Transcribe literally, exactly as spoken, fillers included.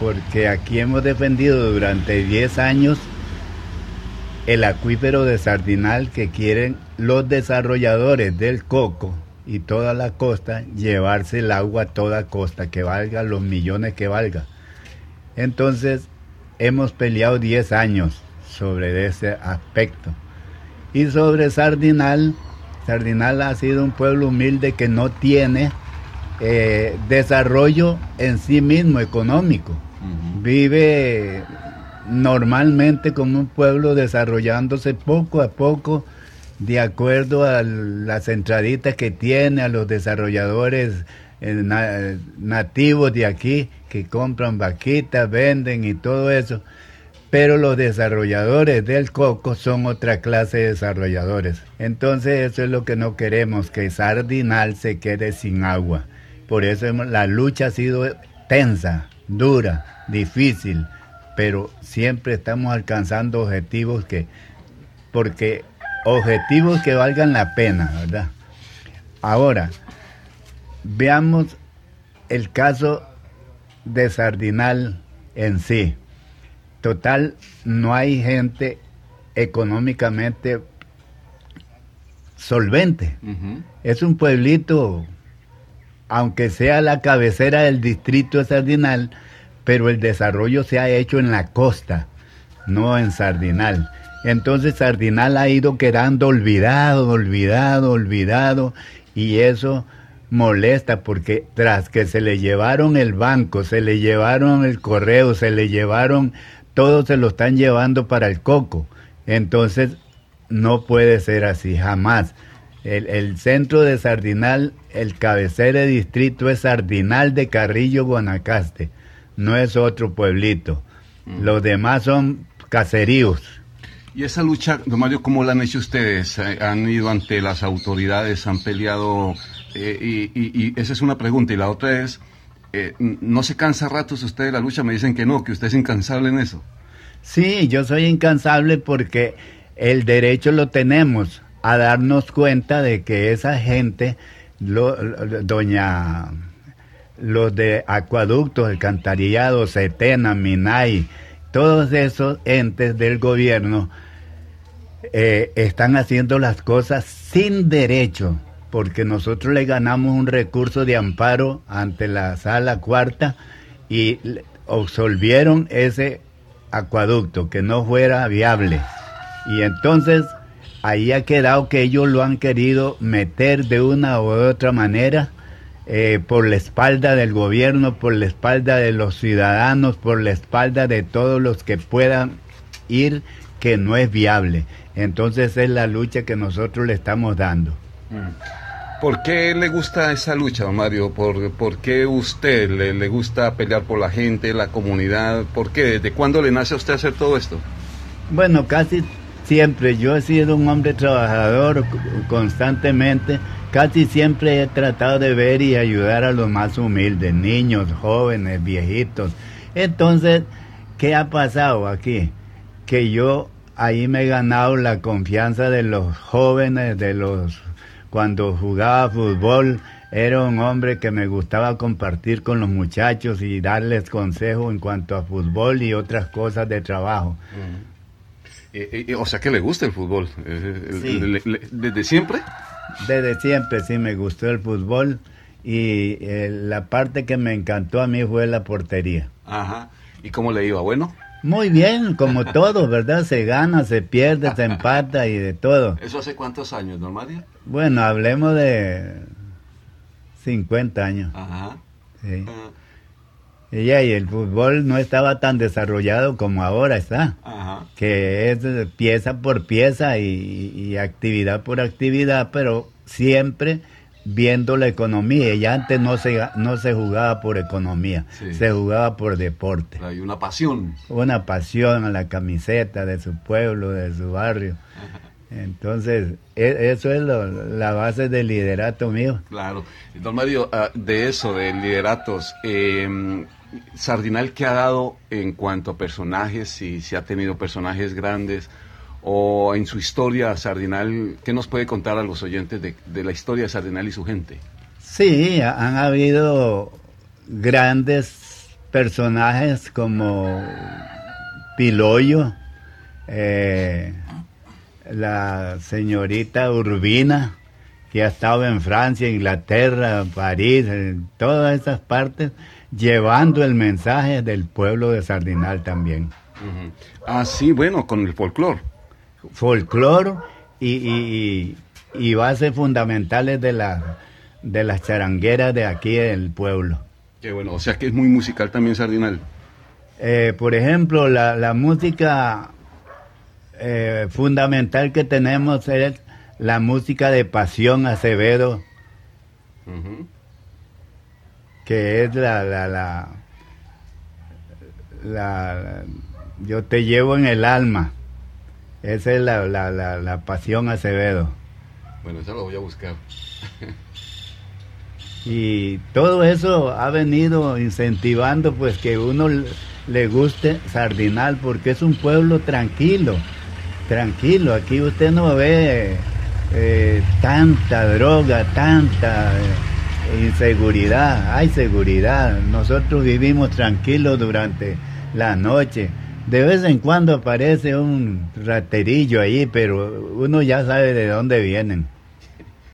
porque aquí hemos defendido durante diez años el acuífero de Sardinal que quieren los desarrolladores del Coco y toda la costa llevarse el agua a toda costa, que valga los millones que valga. Entonces hemos peleado diez años sobre ese aspecto. Y sobre Sardinal, Sardinal ha sido un pueblo humilde que no tiene eh, desarrollo en sí mismo económico. Uh-huh. Vive normalmente como un pueblo desarrollándose poco a poco de acuerdo a las entraditas que tiene, a los desarrolladores eh, na- nativos de aquí que compran vaquitas, venden y todo eso. Pero los desarrolladores del coco son otra clase de desarrolladores. Entonces eso es lo que no queremos, que Sardinal se quede sin agua. Por eso hemos, la lucha ha sido tensa, dura, difícil, pero siempre estamos alcanzando objetivos que, porque objetivos que valgan la pena, ¿verdad? Ahora, veamos el caso de Sardinal en sí. Total, no hay gente económicamente solvente. Uh-huh. Es un pueblito, aunque sea la cabecera del distrito de Sardinal, pero el desarrollo se ha hecho en la costa, no en Sardinal. Entonces Sardinal ha ido quedando olvidado, olvidado, olvidado, y eso molesta porque tras que se le llevaron el banco, se le llevaron el correo, se le llevaron, todo se lo están llevando para el coco. Entonces no puede ser así, jamás. El, el centro de Sardinal, el cabecera de distrito es Sardinal de Carrillo, Guanacaste. No es otro pueblito. Mm. Los demás son caseríos. ¿Y esa lucha, don Mario, cómo la han hecho ustedes? ¿Han ido ante las autoridades? ¿Han peleado? Eh, y, y, y esa es una pregunta. Y la otra es, eh, ¿no se cansa ratos usted de la lucha? Me dicen que no, que usted es incansable en eso. Sí, yo soy incansable porque el derecho lo tenemos a darnos cuenta de que esa gente, lo, lo, doña... los de acueductos, alcantarillado, Setena, Minay, todos esos entes del gobierno eh, están haciendo las cosas sin derecho, porque nosotros le ganamos un recurso de amparo ante la sala cuarta y absolvieron ese acueducto, que no fuera viable. Y entonces ahí ha quedado que ellos lo han querido meter de una u otra manera, Eh, por la espalda del gobierno, por la espalda de los ciudadanos, por la espalda de todos los que puedan ir, que no es viable. Entonces es la lucha que nosotros le estamos dando. ¿Por qué le gusta esa lucha, don Mario? ¿Por, por qué usted le, le gusta pelear por la gente, la comunidad? ¿Por qué? ¿Desde cuándo le nace a usted hacer todo esto? Bueno, casi siempre. Yo he sido un hombre trabajador constantemente. Casi siempre he tratado de ver y ayudar a los más humildes, niños, jóvenes, viejitos. Entonces, ¿qué ha pasado aquí? Que yo ahí me he ganado la confianza de los jóvenes, de los... Cuando jugaba fútbol, era un hombre que me gustaba compartir con los muchachos y darles consejos en cuanto a fútbol y otras cosas de trabajo. Uh-huh. eh, eh, o sea que le gusta el fútbol. Eh, sí. le, le, ¿Desde siempre? Desde siempre sí me gustó el fútbol y eh, la parte que me encantó a mí fue la portería. Ajá. ¿Y cómo le iba? ¿Bueno? Muy bien, como todo, ¿verdad? Se gana, se pierde, se empata y de todo. ¿Eso hace cuántos años, don Mario? Bueno, hablemos de cincuenta años. Ajá. Sí. Uh-huh. Y, y el fútbol no estaba tan desarrollado como ahora está. Ajá. Que es pieza por pieza y, y actividad por actividad, pero siempre viendo la economía. Y antes no se, no se jugaba por economía, sí. Se jugaba por deporte. Hay una pasión. Una pasión a la camiseta de su pueblo, de su barrio. Ajá. Entonces, eso es lo, la base del liderato mío. Claro. Don Mario, de eso, de lideratos, eh, Sardinal, ¿qué ha dado en cuanto a personajes? Si, si ha tenido personajes grandes, o en su historia, Sardinal, ¿qué nos puede contar a los oyentes de, de la historia de Sardinal y su gente? Sí, han habido grandes personajes como Piloyo, eh, la señorita Urbina, que ha estado en Francia, Inglaterra, París, en todas esas partes, llevando el mensaje del pueblo de Sardinal también. Uh-huh. Ah, sí, bueno, con el folclore. Folclore y, y, y, y bases fundamentales de, la, de las charangueras de aquí del pueblo. Qué bueno, o sea que es muy musical también Sardinal. Eh, por ejemplo, la, la música eh, fundamental que tenemos es la música de Pasión Acevedo, uh-huh. que es la, la, la, la, yo te llevo en el alma. Esa es la, la, la, la Pasión Acevedo. Bueno, esa lo voy a buscar. Y todo eso ha venido incentivando pues que uno le guste Sardinal, porque es un pueblo tranquilo, tranquilo. Aquí usted no ve eh, tanta droga, tanta eh, inseguridad. Hay seguridad. Nosotros vivimos tranquilos durante la noche. De vez en cuando aparece un raterillo ahí, pero uno ya sabe de dónde vienen.